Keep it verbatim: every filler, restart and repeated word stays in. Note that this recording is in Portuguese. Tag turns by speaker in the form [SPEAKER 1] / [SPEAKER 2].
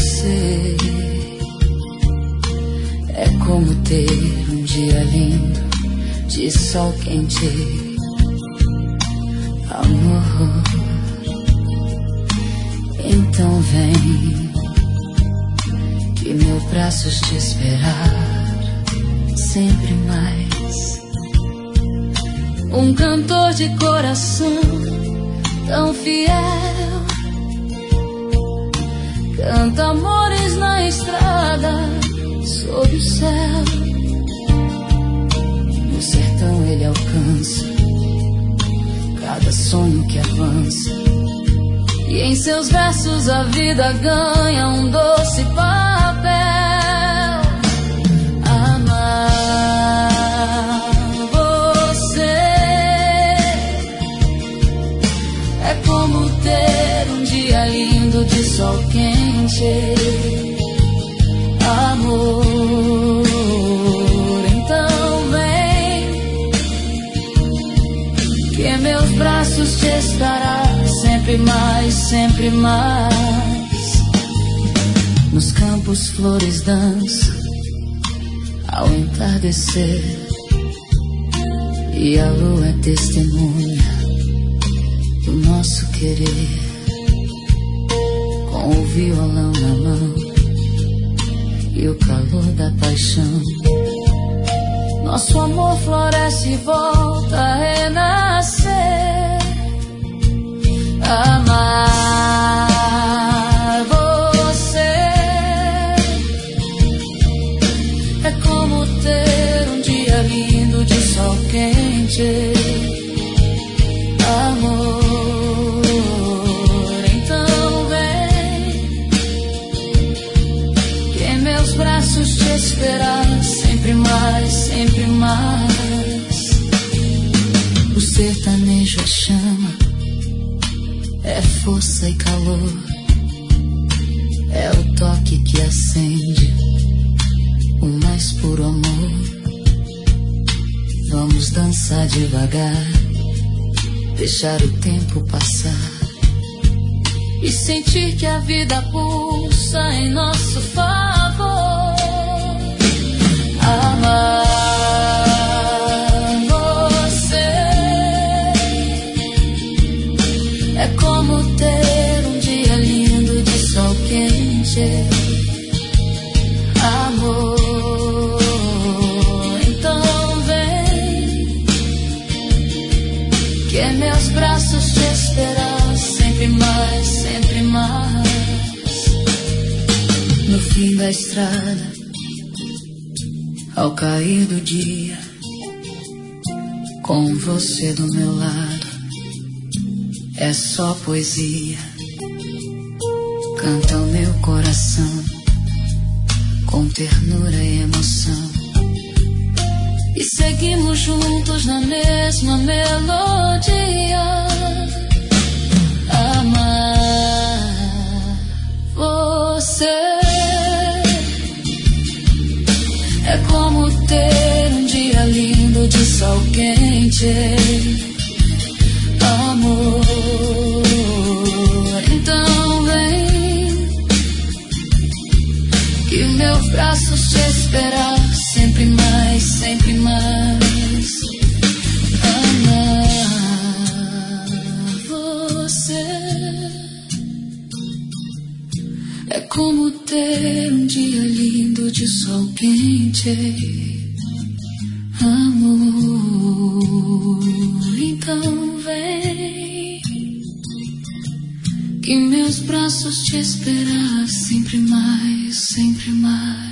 [SPEAKER 1] você. É como ter um dia lindo de sol quente, amor. Então vem, que meus braços te esperar sempre mais. Um cantor de coração tão fiel, canta amores na estrada, sob o céu. No sertão ele alcança cada sonho que avança, e em seus versos a vida ganha um doce papel. Amar você é como ter um dia lindo de sol quente, amor. Então vem, que meus braços te estará sempre mais, sempre mais. Nos campos flores dançam ao entardecer, e a lua é testemunha do nosso querer. Com o violão na mão e o calor da paixão, nosso amor floresce e volta a renascer. Amar você é como ter um dia lindo de sol quente, amor. Então vem, que em meus braços te esperar sempre mais, sempre mais. O sertanejo é chama, é força e calor, é o toque que acende o mais puro amor. Vamos dançar devagar, deixar o tempo passar e sentir que a vida pulsa em nosso favor. Amar é como ter um dia lindo de sol quente, amor. Então vem, que meus braços te esperar sempre mais, sempre mais. No fim da estrada, ao cair do dia, com você do meu lado, é só poesia. Canta o meu coração com ternura e emoção, e seguimos juntos na mesma melodia. Amar você é como ter um dia lindo de sol quente, amor. Então vem, que meus braços te esperar sempre mais, sempre mais. Amar você é como ter um dia lindo de sol quente, amor. Então vem, que meus braços te esperar sempre mais, sempre mais.